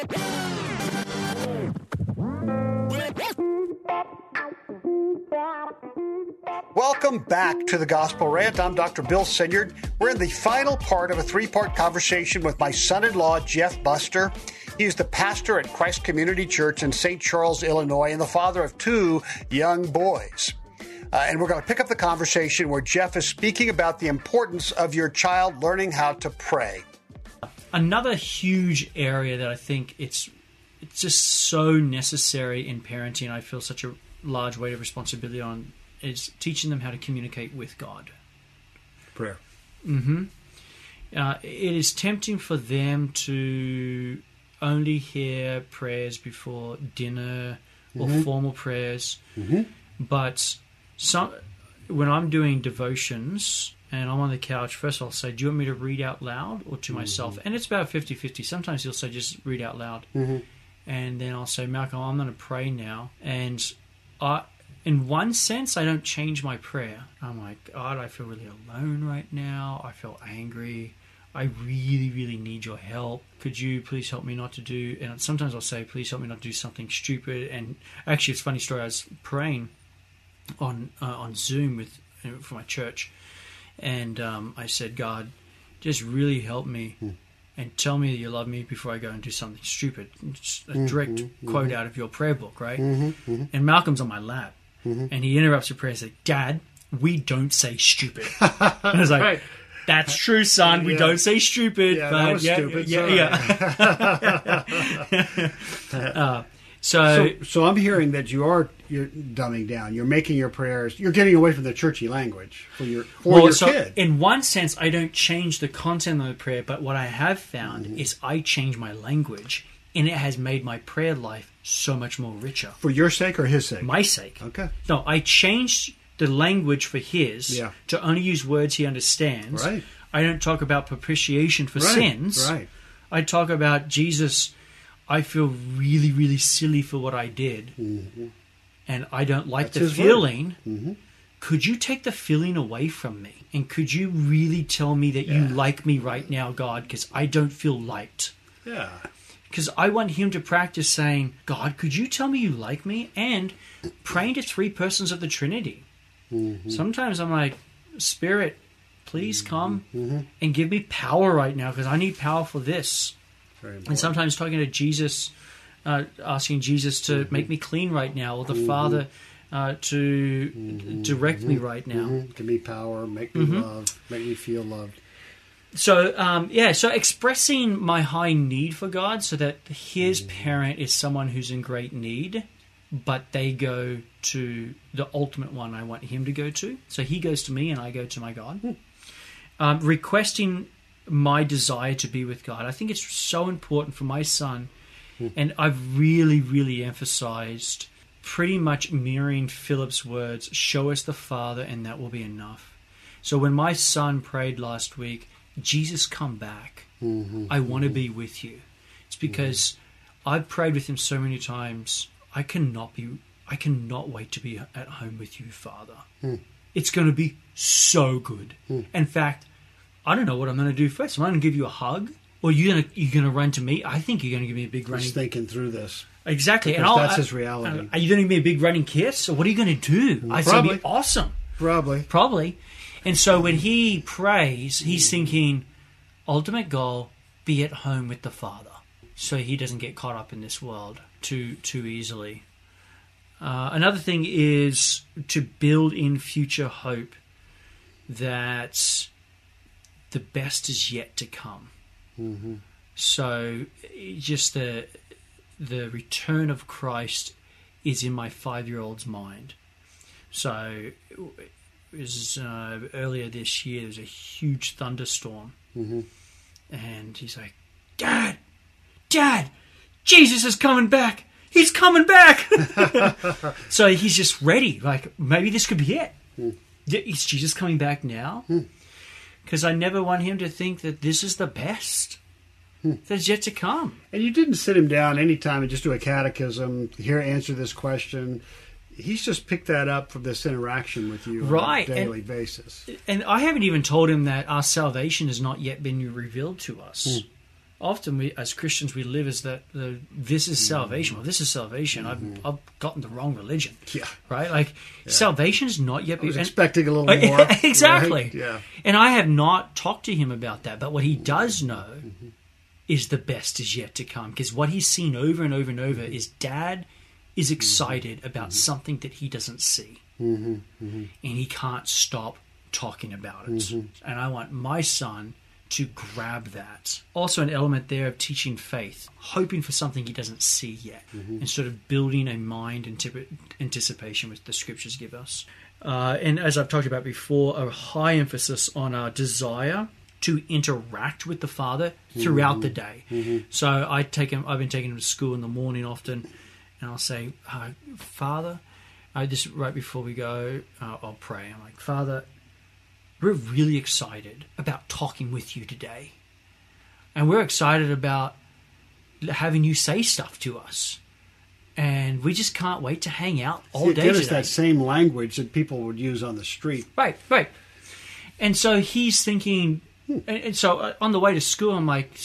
Welcome back to the Gospel Rant. I'm Dr. Bill Sinyard. We're in the final part of a three-part conversation with my son-in-law, Jeff Buster. He's the pastor at Christ Community Church in St. Charles, Illinois, and the father of two young boys. And we're going to pick up the conversation where Jeff is speaking about the importance of your child learning how to pray. Another huge area that I think it's just so necessary in parenting, I feel such a large weight of responsibility on, is teaching them how to communicate with God. Prayer. Mm-hmm. It is tempting for them to only hear prayers before dinner or formal prayers. But when I'm doing devotions and I'm on the couch, first I'll say, do you want me to read out loud or to myself? And it's about 50-50. Sometimes he'll say, just read out loud. And then I'll say, Malcolm, I'm going to pray now. And in one sense, I don't change my prayer. I'm like, God, I feel really alone right now. I feel angry. I really, really need your help. Could you please help me not to do... And sometimes I'll say, please help me not to do something stupid. And actually, it's a funny story. I was praying on Zoom for my church. And I said, God, just really help me and tell me that you love me before I go and do something stupid. Just a direct quote out of your prayer book, right? And Malcolm's on my lap. And he interrupts the prayer and said, Dad, we don't say stupid. And I was like, right. That's true, son. We don't say stupid. Yeah, but that was stupid. So I'm hearing that you're dumbing down. You're making your prayers. You're getting away from the churchy language for your kid. In one sense, I don't change the content of the prayer, but what I have found is I change my language, and it has made my prayer life so much more richer. For your sake or his sake? My sake. Okay. No, I changed the language for his to only use words he understands. Right. I don't talk about propitiation for sins. Right. I talk about, Jesus, I feel really, really silly for what I did. And I don't like the feeling. Could you take the feeling away from me? And could you really tell me that you like me right now, God? Because I don't feel liked. Yeah. Because I want him to practice saying, God, could you tell me you like me? And praying to three persons of the Trinity. Sometimes I'm like, Spirit, please come and give me power right now because I need power for this. And sometimes talking to Jesus, asking Jesus to make me clean right now, or the Father to direct me right now. Give me power, make me loved, make me feel loved. So, so expressing my high need for God so that his parent is someone who's in great need, but they go to the ultimate one I want him to go to. So he goes to me and I go to my God. Requesting my desire to be with God. I think it's so important for my son. And I've really, really emphasized pretty much mirroring Philip's words, show us the Father and that will be enough. So when my son prayed last week, Jesus, come back. I want to be with you. It's because I've prayed with him so many times. I cannot wait to be at home with you, Father. It's going to be so good. In fact, I don't know what I'm going to do first. Am I going to give you a hug? Or you're going to run to me? I think you're going to give me a big running... He's thinking through this. Exactly. Because that's his reality. Are you going to give me a big running kiss? Or what are you going to do? It's going to be awesome. Probably. And so when he prays, he's thinking, ultimate goal, be at home with the Father. So he doesn't get caught up in this world too easily. Another thing is to build in future hope that the best is yet to come. So just the return of Christ is in my 5-year-old's mind. So it was earlier this year, there was a huge thunderstorm. And he's like, Dad, Jesus is coming back. He's coming back. So he's just ready. Like, maybe this could be it. Is Jesus coming back now? Because I never want him to think that this is the best that's yet to come. And you didn't sit him down anytime and just do a catechism, here, answer this question. He's just picked that up from this interaction with you on a daily basis. And I haven't even told him that our salvation has not yet been revealed to us. often we, as Christians, we live as this is salvation. Well, this is salvation. I've gotten the wrong religion. Yeah. Right? Like, salvation is not yet... I was expecting a little more. Exactly. Right? Yeah. And I have not talked to him about that. But what he does know is the best is yet to come. Because what he's seen over and over and over is Dad is excited about something that he doesn't see. And he can't stop talking about it. And I want my son to grab that. Also an element there of teaching faith, hoping for something he doesn't see yet, and sort of building a mind anticipation which the scriptures give us. And as I've talked about before, a high emphasis on our desire to interact with the Father throughout the day. So I've been taking him to school in the morning often, and I'll say, Father, this right before we go, I'll pray. I'm like, Father, we're really excited about talking with you today. And we're excited about having you say stuff to us. And we just can't wait to hang out all day today. It is that same language that people would use on the street. Right. And so he's thinking... And so on the way to school, I'm like,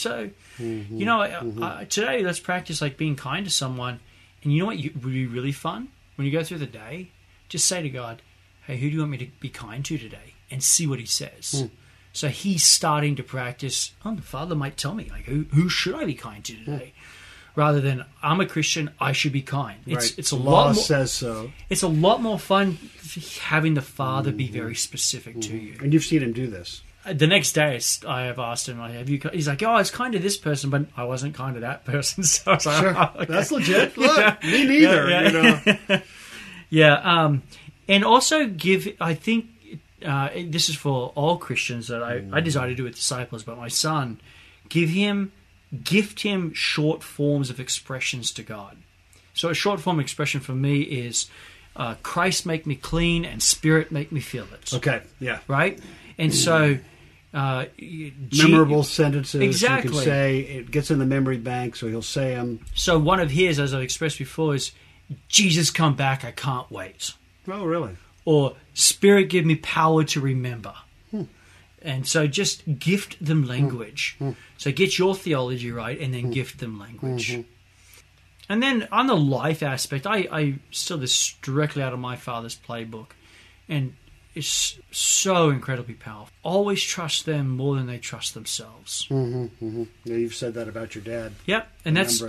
today let's practice like being kind to someone. And you know what would be really fun? When you go through the day, just say to God, hey, who do you want me to be kind to today? And see what he says. So he's starting to practice, the Father might tell me, like, who should I be kind to today? Rather than, I'm a Christian, I should be kind. It's a lot more, says so. It's a lot more fun having the Father be very specific to you. And you've seen him do this. The next day, I have asked him, he's like, I was kind to this person, but I wasn't kind to that person. So I was like, sure. Okay. That's legit. Look, me neither. Yeah. And also I think, this is for all Christians that I desire to do with disciples, but my son, gift him short forms of expressions to God. So a short form expression for me is, Christ make me clean and Spirit make me feel it. Okay, yeah. Right? And so... memorable sentences. Exactly. You can say, it gets in the memory bank, so he'll say them. So one of his, as I've expressed before, is, Jesus come back, I can't wait. Oh, really? Or, Spirit give me power to remember. And so just gift them language. So get your theology right and then gift them language. And then on the life aspect, I steal this directly out of my father's playbook. And it's so incredibly powerful. Always trust them more than they trust themselves. Yeah, you've said that about your dad. Yep, and that's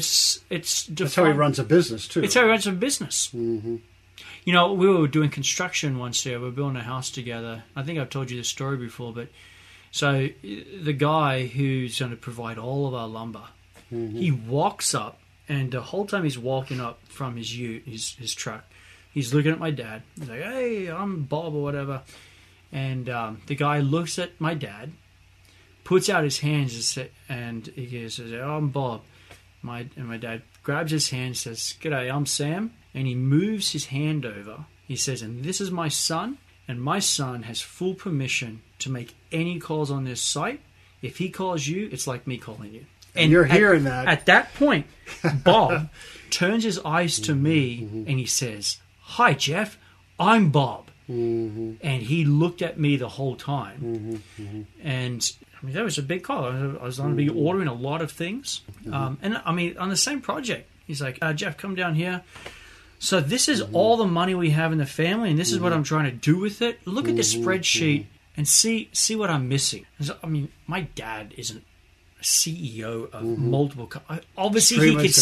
how he runs a business too. It's how he runs a business. You know, we were doing construction once there. We were building a house together. I think I've told you this story before, but so the guy who's going to provide all of our lumber, he walks up, and the whole time he's walking up from his truck, he's looking at my dad. He's like, hey, I'm Bob or whatever. And the guy looks at my dad, puts out his hands, and he says, oh, I'm Bob. And my dad grabs his hand and says, g'day, I'm Sam. And he moves his hand over. He says, and this is my son, and my son has full permission to make any calls on this site. If he calls you, it's like me calling you. And you're hearing that. At that point, Bob turns his eyes to me and he says, hi, Jeff, I'm Bob. And he looked at me the whole time. And I mean, that was a big call. I was going to be ordering a lot of things. And I mean, on the same project, he's like, Jeff, come down here. So this is all the money we have in the family, and this is what I'm trying to do with it. Look at this spreadsheet and see what I'm missing. So, I mean, my dad isn't a CEO of multiple companies. Obviously, extremely he could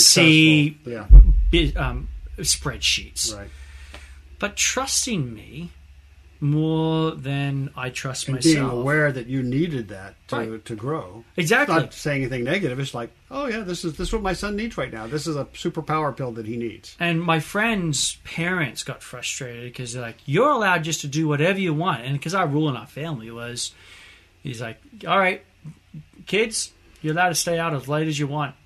see spreadsheets. Right. But trusting me more than I trust and myself. Being aware that you needed that to grow. Exactly. It's not saying anything negative. It's like, oh yeah, this is what my son needs right now. This is a superpower pill that he needs. And my friend's parents got frustrated because they're like, you're allowed just to do whatever you want. And because our rule in our family was, he's like, all right, kids, you're allowed to stay out as late as you want.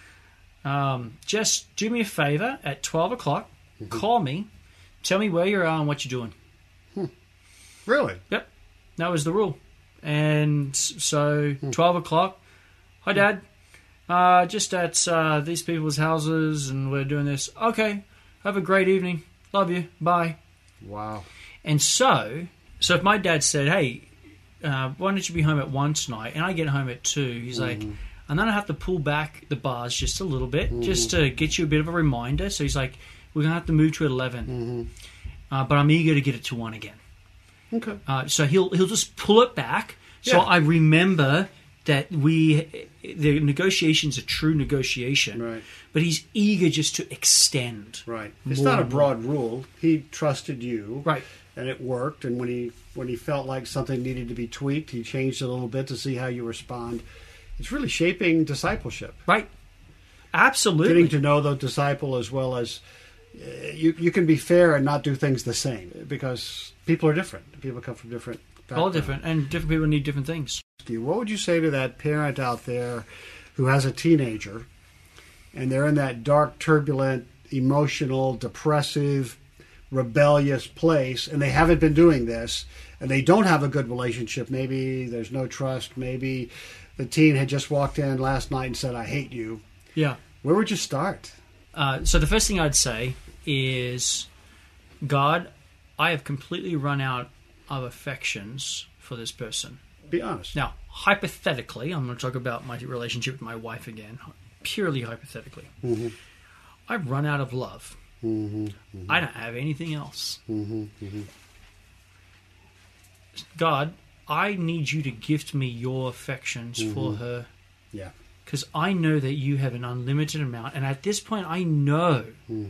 Just do me a favor at 12 o'clock, call me, tell me where you are and what you're doing. Really? Yep. That was the rule. And so 12 o'clock, hi, Dad. Just at these people's houses, and we're doing this. Okay. Have a great evening. Love you. Bye. Wow. And so if my dad said, hey, why don't you be home at 1 tonight? And I get home at 2. He's like, and then I have to pull back the bars just a little bit, just to get you a bit of a reminder. So he's like, we're going to have to move to 11, but I'm eager to get it to 1 again. Okay. So he'll just pull it back. So Yeah. I remember that the negotiation's a true negotiation, Right. but he's eager just to extend. Right. It's more not a and more. broad rule. He trusted you. Right. And it worked. And when he felt like something needed to be tweaked, he changed it a little bit to see how you respond. It's really shaping discipleship. Right. Absolutely. Getting to know the disciple as well as you can be fair and not do things the same because people are different. People come from different backgrounds. All different, and different people need different things. What would you say to that parent out there who has a teenager and they're in that dark, turbulent, emotional, depressive, rebellious place and they haven't been doing this and they don't have a good relationship? Maybe there's no trust. Maybe the teen had just walked in last night and said, I hate you. Yeah. Where would you start? So the first thing I'd say is, God, I have completely run out of affections for this person. Be honest. Now, hypothetically, I'm going to talk about my relationship with my wife again, purely hypothetically. I've run out of love. I don't have anything else. God, I need you to gift me your affections for her. Yeah. Because I know that you have an unlimited amount. And at this point, I know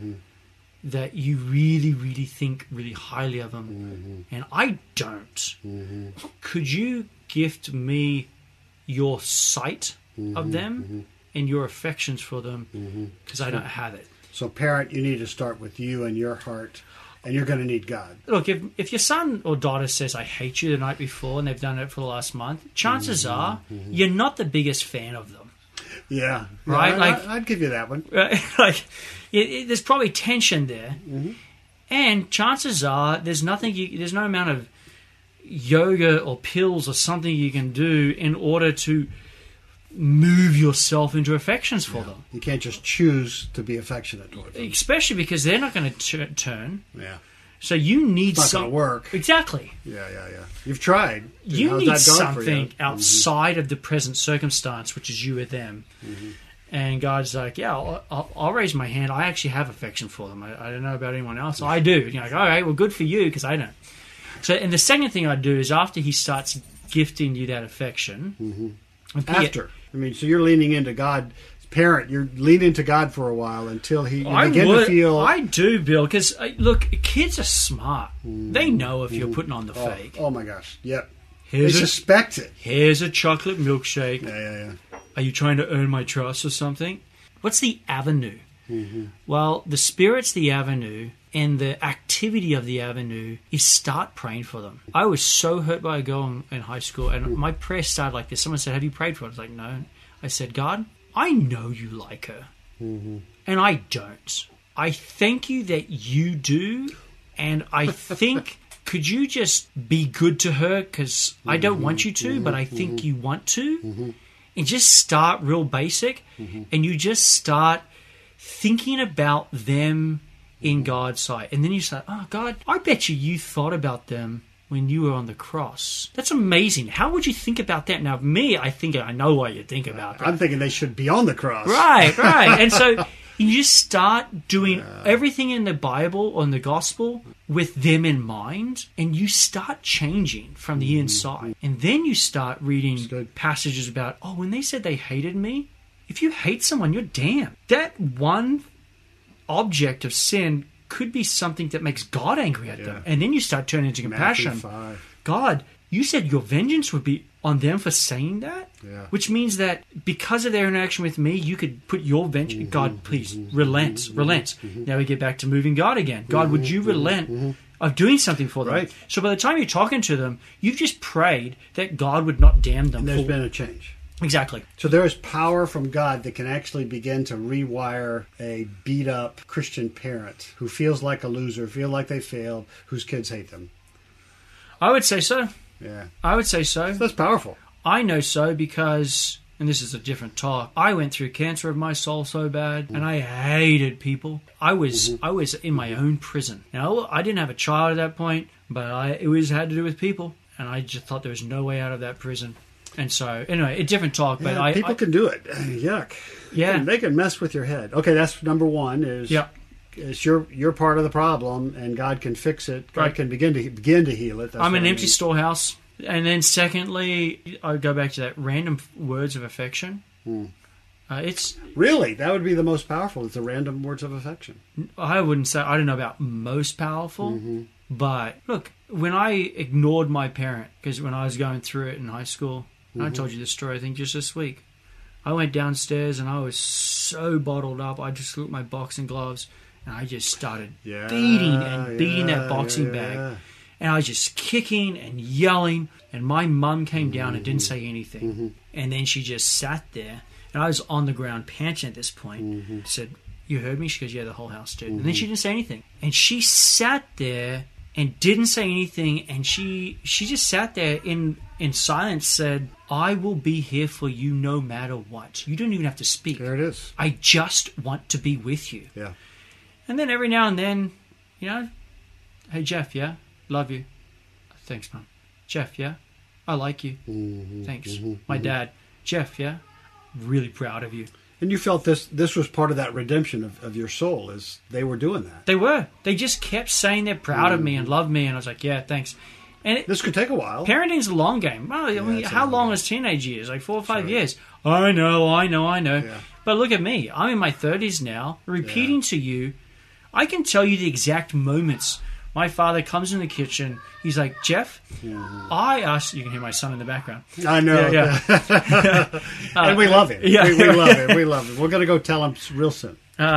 that you really, really think really highly of them. And I don't. Could you gift me your sight of them and your affections for them? Because I don't have it. So, parent, you need to start with you and your heart, and you're going to need God. Look, if your son or daughter says, I hate you the night before, and they've done it for the last month, chances are you're not the biggest fan of them. Yeah. Right? I'd give you that one. Like, there's probably tension there. And chances are there's no amount of yoga or pills or something you can do in order to move yourself into affections for them. You can't just choose to be affectionate towards them. Especially because they're not going to turn. Yeah. So you need It's not going to work. Exactly. Yeah. You've tried. You How's need that going for you? something outside of the present circumstance, which is you with them. And God's like, yeah, I'll raise my hand. I actually have affection for them. I don't know about anyone else. I do. You're like, all right, well, good for you, because I don't. So, and the second thing I do is after he starts gifting you that affection. After. I mean, so you're leaning into God. Parent, you're leaning into God for a while until you begin to feel... I do, Bill, because, look, kids are smart. They know if you're putting on the fake. Oh, my gosh. Yep. They suspect it. Here's a chocolate milkshake. Yeah. Are you trying to earn my trust or something? What's the avenue? Well, the Spirit's the avenue, and the activity of the avenue is start praying for them. I was so hurt by a girl in high school, and my prayer started like this. Someone said, have you prayed for her? I was like, no. I said, God, I know you like her, and I don't. I thank you that you do, and I think... Could you just be good to her? Because I don't want you to, but I think you want to. And just start real basic. And you just start thinking about them in God's sight. And then you say, oh, God, I bet you thought about them when you were on the cross. That's amazing. How would you think about that? Now, me, I think I know why you think about that. I'm thinking they should be on the cross. Right. And so... You just start doing everything in the Bible or in the gospel with them in mind, and you start changing from the inside. And then you start reading passages about, oh, when they said they hated me, if you hate someone, you're damned. That one object of sin could be something that makes God angry at them. And then you start turning into compassion. God, you said your vengeance would be on them for saying that? Which means that because of their interaction with me, you could put your vengeance... God, please, relent. Now we get back to moving God again. God, would you relent of doing something for them? Right. So by the time you're talking to them, you've just prayed that God would not damn them. And there's been a change. Exactly. So there is power from God that can actually begin to rewire a beat-up Christian parent who feels like a loser, feel like they failed, whose kids hate them. I would say so. Yeah. I would say so. That's powerful. I know so because, and this is a different talk, I went through cancer of my soul so bad, and I hated people. I was in my own prison. Now, I didn't have a child at that point, but it had to do with people, and I just thought there was no way out of that prison. And so, anyway, a different talk. But people can do it. Yuck. Yeah. They can mess with your head. Okay, that's number one is... Yeah. It's you're part of the problem, and God can fix it. God can begin to heal it. That's I'm an empty storehouse. And then secondly, I go back to that random words of affection. It's really, that would be the most powerful. It's the random words of affection. I wouldn't say, I don't know about most powerful, but look, when I ignored my parent, because when I was going through it in high school, I told you this story, I think just this week, I went downstairs and I was so bottled up. I just looked at my boxing gloves and I just started beating that boxing bag. And I was just kicking and yelling. And my mum came down and didn't say anything. And then she just sat there. And I was on the ground panting at this point. Said, "You heard me?" She goes, "Yeah, the whole house did." And then she didn't say anything. And she sat there and didn't say anything. And she just sat there in silence, said, "I will be here for you no matter what. You don't even have to speak. There it is. I just want to be with you." Yeah. And then every now and then, "Hey, Jeff, yeah? Love you." "Thanks, Mum." "Jeff, yeah? I like you." "Thanks." My dad, "Jeff, yeah? Really proud of you." And you felt this was part of that redemption of your soul, as they were doing that. They were. They just kept saying they're proud of me and love me, and I was like, "Yeah, thanks." And this could take a while. Parenting's a long game. Well, I mean, how long is teenage years? Like 4 or 5 years. I know. Yeah. But look at me. I'm in my 30s now, repeating to you. I can tell you the exact moments. My father comes in the kitchen. He's like, "Jeff, I asked..." You can hear my son in the background. I know. Yeah. And we love him. Yeah. We love him. We love him. We're going to go tell him real soon.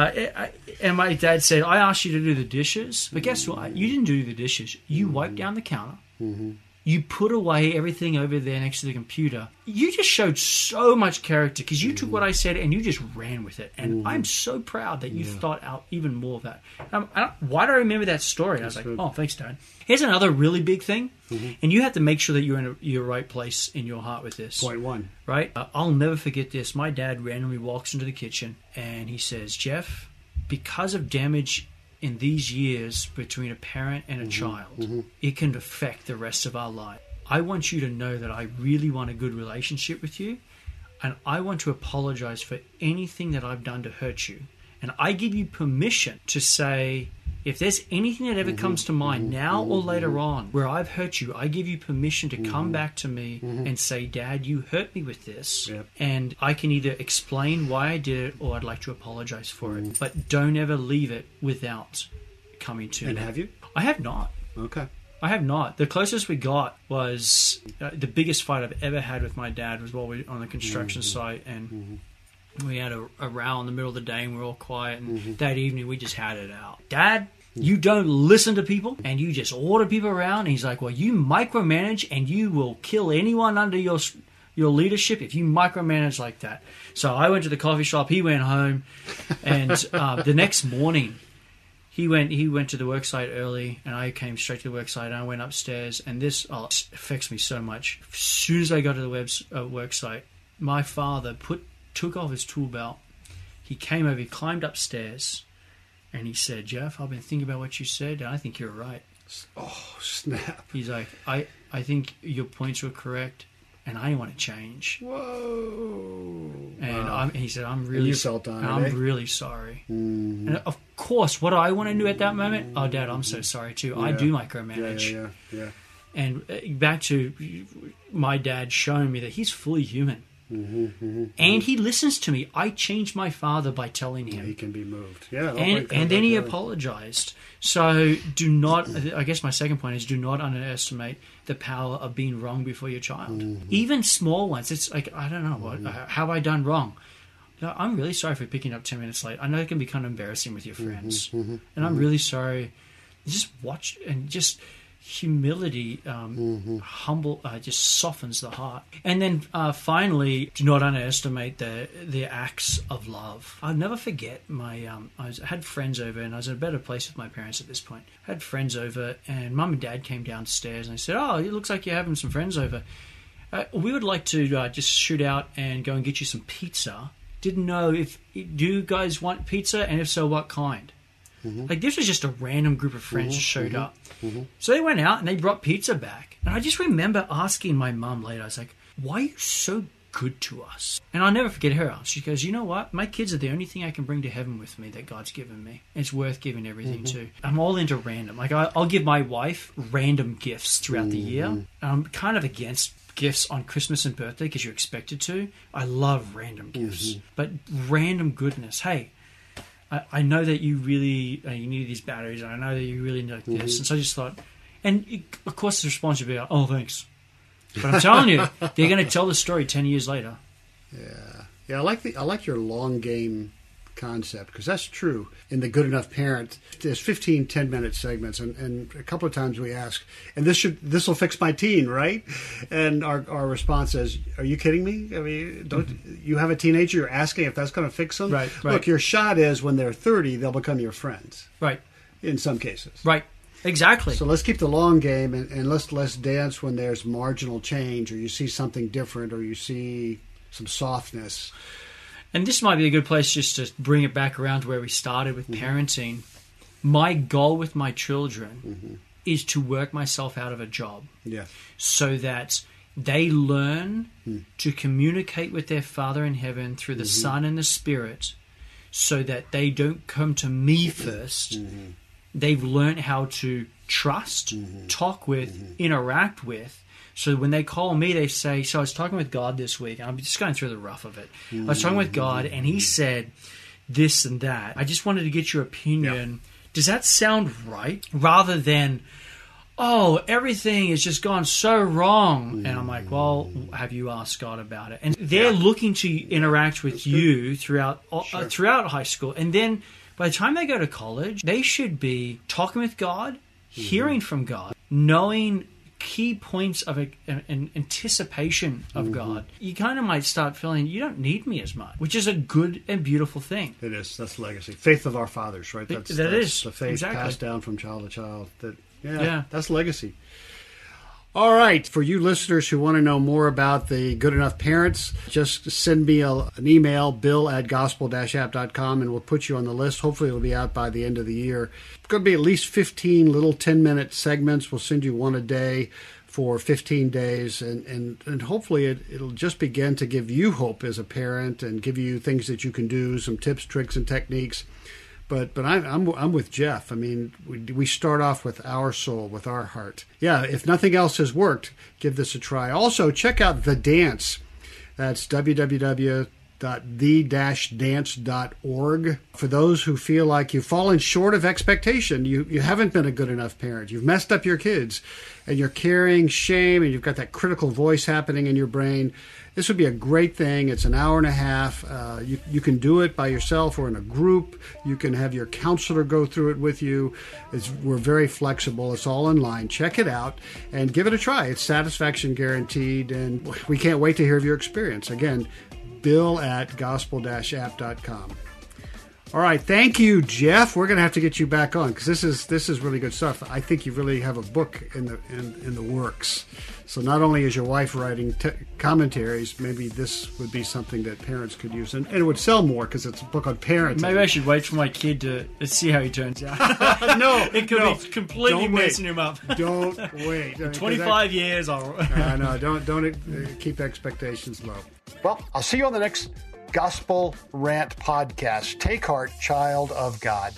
And my dad said, "I asked you to do the dishes, but guess what? You didn't do the dishes. You wiped down the counter. You put away everything over there next to the computer. You just showed so much character because you took what I said and you just ran with it. And I'm so proud that you thought out even more of that." Why do I remember that story? And I was like, "Oh, thanks, Dad." Here's another really big thing. And you have to make sure that you're in your right place in your heart with this. Point one. Right? I'll never forget this. My dad randomly walks into the kitchen and he says, "Jeff, because of damage in these years between a parent and a child, it can affect the rest of our life. I want you to know that I really want a good relationship with you, and I want to apologize for anything that I've done to hurt you. And I give you permission to say, if there's anything that ever comes to mind now or later on where I've hurt you, I give you permission to come back to me and say, 'Dad, you hurt me with this.' And I can either explain why I did it or I'd like to apologize for it. But don't ever leave it without coming to me." And have you? I have not. Okay. I have not. The closest we got was the biggest fight I've ever had with my dad was while we were on the construction site, and we had a row in the middle of the day and we were all quiet, and that evening we just had it out. "Dad, you don't listen to people and you just order people around." And he's like, "Well, you micromanage and you will kill anyone under your leadership if you micromanage like that." So I went to the coffee shop, he went home, and the next morning he went to the worksite early, and I came straight to the worksite, and I went upstairs, and this affects me so much. As soon as I got to the worksite, my father took off his tool belt. He came over, he climbed upstairs, and he said, "Jeff, I've been thinking about what you said, and I think you're right." Oh, snap. He's like, I think your points were correct, and I want to change. Whoa. And he said, "I'm really..." And you felt on it, I'm really sorry. And of course, what do I want to do at that moment? "Oh, Dad, I'm so sorry too. I do micromanage." Yeah. And back to my dad showing me that he's fully human. And he listens to me. I changed my father by telling him. He can be moved. Yeah. And then he apologized. So do not, I guess my second point is, do not underestimate the power of being wrong before your child. Even small ones. It's like, I don't know, what have I done wrong? No, I'm really sorry for picking up 10 minutes late. I know it can be kind of embarrassing with your friends. And I'm really sorry. Just watch and just... humility, humble, just softens the heart. And then finally, do not underestimate the acts of love. I'll never forget I had friends over, and I was in a better place with my parents at this point. I had friends over, and Mum and Dad came downstairs, and they said, "Oh, it looks like you're having some friends over. We would like to just shoot out and go and get you some pizza. Didn't know do you guys want pizza, and if so, what kind?" Like, this was just a random group of friends just showed up. So they went out and they brought pizza back. And I just remember asking my mum later, I was like, why are you so good to us? And I'll never forget her answer. She goes, you know what? My kids are the only thing I can bring to heaven with me that God's given me. It's worth giving everything to. I'm all into random. Like, I'll give my wife random gifts throughout the year. I'm kind of against gifts on Christmas and birthday because you're expected to. I love random gifts. But random goodness. Hey, I know that you really you need these batteries, and I know that you really need this. And so I just thought, and of course the response would be like, oh, thanks. But I'm telling you, they're going to tell the story 10 years later. Yeah. I like your long game concept, because that's true. In the Good Enough Parent, there's 15 10-minute segments, and a couple of times we ask, and this will fix my teen, right? And our response is, are you kidding me? I mean, don't you have a teenager? You're asking if that's going to fix them? Right. Look, your shot is when they're 30, they'll become your friends. Right. In some cases. Right. Exactly. So let's keep the long game, and let's dance when there's marginal change, or you see something different, or you see some softness. And this might be a good place just to bring it back around to where we started with parenting. My goal with my children is to work myself out of a job. Yeah. So that they learn to communicate with their Father in heaven through the Son and the Spirit, so that they don't come to me first. They've learned how to trust, talk with, interact with. So when they call me, they say, so I was talking with God this week, and I'm just going through the rough of it. I was talking with God, and he said this and that. I just wanted to get your opinion. Yeah. Does that sound right? Rather than, oh, everything has just gone so wrong. And I'm like, well, have you asked God about it? And they're looking to interact with you throughout high school. And then by the time they go to college, they should be talking with God, hearing from God, knowing key points of an anticipation of God. You kind of might start feeling you don't need me as much, which is a good and beautiful thing. It is. That's legacy. Faith of our fathers, right? That's the faith passed down from child to child. That's legacy. All right. For you listeners who want to know more about the Good Enough Parents, just send me an email, bill@gospel-app.com, and we'll put you on the list. Hopefully it'll be out by the end of the year. It's going to be at least 15 little 10-minute segments. We'll send you one a day for 15 days, and hopefully it'll just begin to give you hope as a parent and give you things that you can do, some tips, tricks, and techniques. But I'm with Jeff. I mean, we start off with our soul, with our heart. Yeah, if nothing else has worked, give this a try. Also, check out The Dance. That's www.the-dance.org. For those who feel like you've fallen short of expectation, you haven't been a good enough parent. You've messed up your kids, and you're carrying shame, and you've got that critical voice happening in your brain. This would be a great thing. It's an hour and a half. You can do it by yourself or in a group. You can have your counselor go through it with you. We're very flexible. It's all online. Check it out and give it a try. It's satisfaction guaranteed, and we can't wait to hear of your experience. Again, bill@gospel-app.com. All right, thank you, Jeff. We're going to have to get you back on because this is really good stuff. I think you really have a book in the works. So not only is your wife writing commentaries, maybe this would be something that parents could use, and it would sell more because it's a book on parenting. Maybe I should wait for my kid to see how he turns out. It could be completely messing him up. Don't wait. 25 years. No, don't keep expectations low. Well, I'll see you on the next Gospel Rant podcast. Take heart, child of God.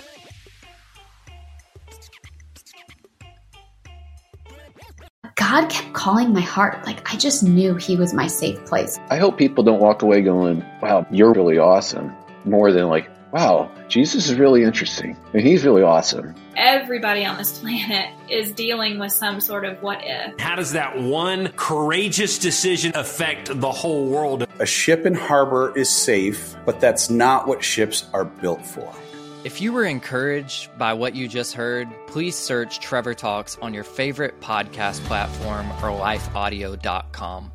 God kept calling my heart. Like, I just knew he was my safe place. I hope people don't walk away going, wow, you're really awesome. More than like, wow, Jesus is really interesting and he's really awesome. Everybody on this planet is dealing with some sort of what if. How does that one courageous decision affect the whole world? A ship in harbor is safe, but that's not what ships are built for. If you were encouraged by what you just heard, please search Trevor Talks on your favorite podcast platform or lifeaudio.com.